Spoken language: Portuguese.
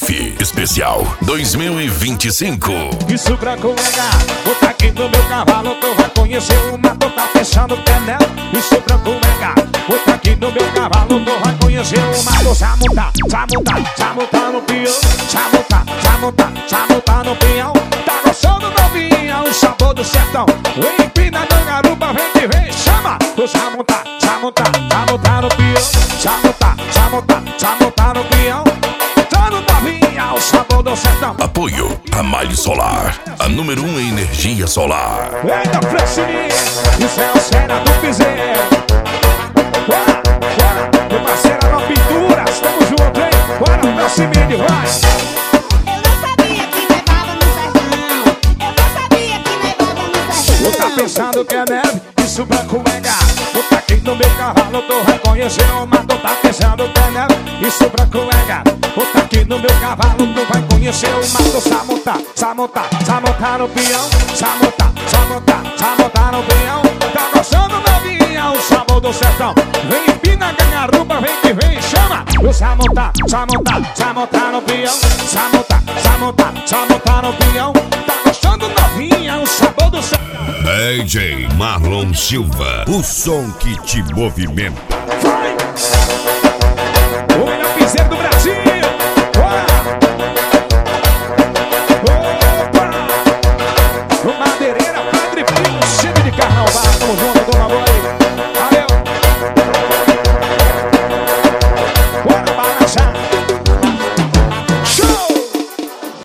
Recife Especial 2025. Isso pra colegar, vou tá aqui no meu cavalo, tu vai conhecer o mato, tá pensando que é nela. Isso pra colegar, vou tá aqui no meu cavalo, tu vai conhecer o mato. Samutar, samutar no peão, samutar no peão. Tá gostando novinha, o sabor do sertão. Vem empina na garupa, vem que vem, chama. O samutar no peão, samutar no peão. O sabor do sertão. Apoio Ramalho Solar, a número 1 em energia solar. Eita, Flexininha, isso é o Cena do Piseiro. Bora, meu parceiro, na pintura, estamos juntos, hein? Bora, Flexininha, vai. Eu não sabia que nevava no sertão. Tu tá pensando que é neve? Isso pra colegar. Tu tá aqui no meu cavalo, tu vai conhecer o mar. Tu tá pensando que é neve? Isso pra colegar. Tu tá aqui no meu cavalo, tu vai conhecer o mato. Samutar no peão. Samutar no peão. Tá gostando novinha, o sabor do sertão. Vem empina, ganharuba, vem que vem, chama. O samutar no peão. Samutar no peão. Tá gostando novinha, o sabor do sertão. DJ Marlon Silva, o som que te movimenta. Vai!